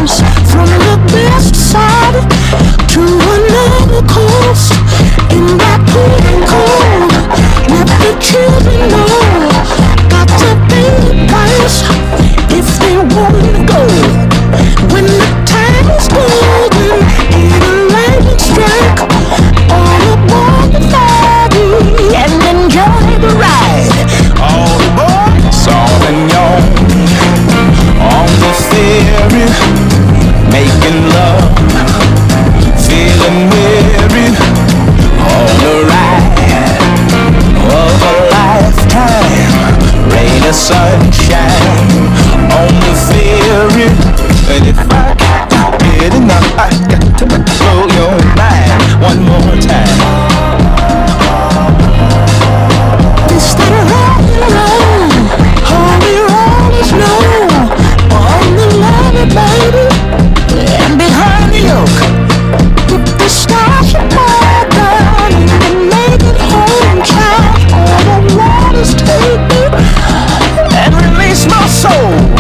trains from the best side to another coast. In that cold, let the children know. Got to pay the price if they wanna go. When the time's golden, either lightning strike, all aboard the ferry and enjoy the ride. All aboard, Sauvignon, on the ferry, making love, feeling weary, on the ride of a lifetime. Rain or sun,